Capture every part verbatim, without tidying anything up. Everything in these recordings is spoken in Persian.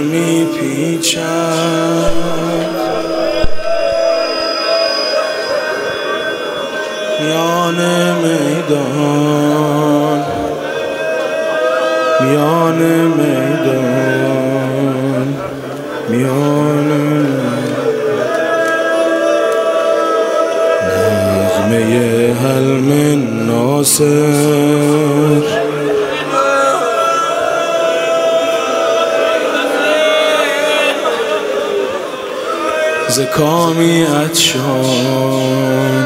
میپیچم میان میدان میان میدان میان نغمه هل من ناصر ز کامی عطشان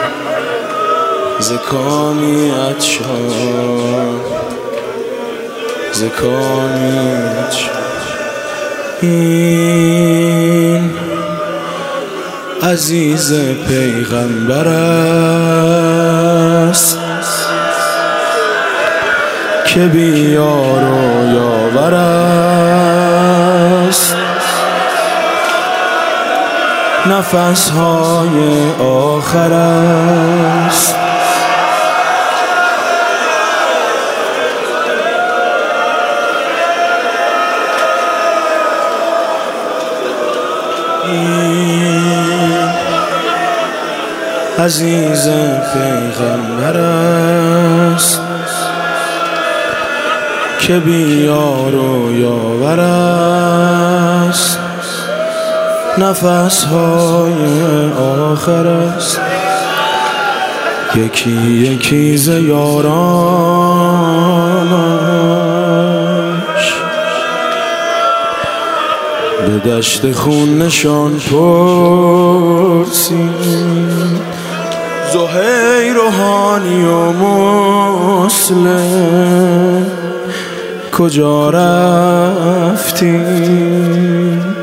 ز کامی عطشان ز کامی عطشان این عزیز پیغمبر است که بی یار و یاور است نفس های آخر است این عزیز پیغمبر است که بی یار و یاور است نفس های آخر است یکی یکی ز یارانش به دشت خون نشان پرسید زهیر و هانی و مسلم کجا رفتید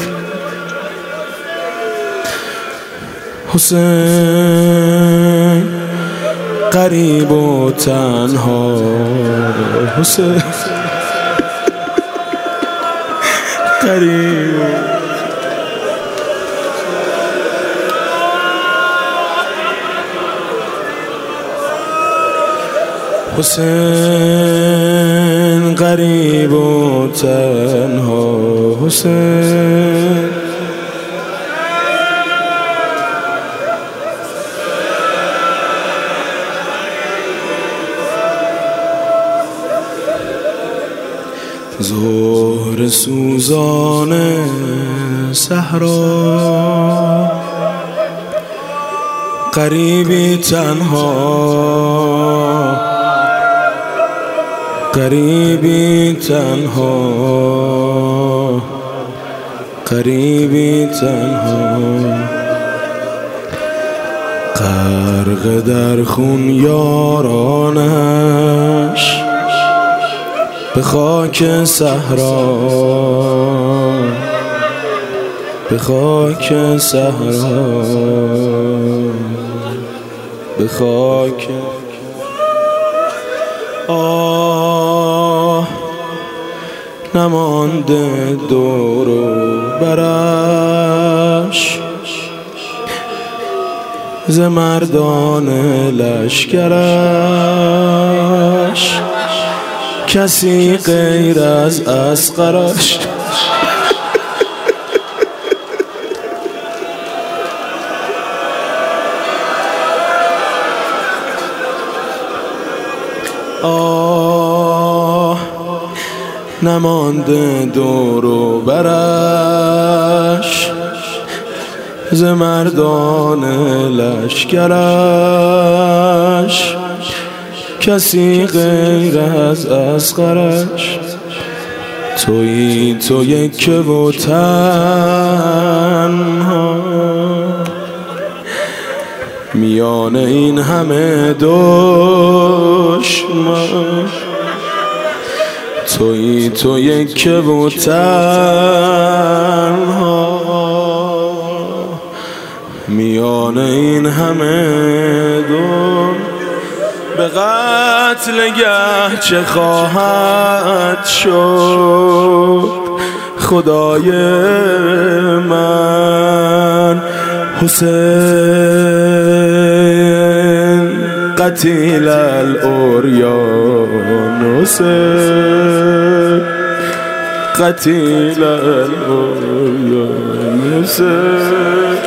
حسین غریب و تنها حسین غریب حسین غریب و تنها حسین زهر سوزان صحرا غریبی تنها غریبی تنها غریبی تنها غرق در خون یارانش به خاک صحرا به خاک صحرا به خاک آه نمانده دور و برش ز مردان لشکرش کسی غیر از اصغرش آه نمانده دور و برش ز مردان لشکرش کسی غیر از اصغرش تویی تو یک و تنها میان این همه دشمن تویی تو یک و تنها میان این همه دشمن به قتل گه چه خواهد شد خدای من حسین قتیل العریان حسین قتیلا موسی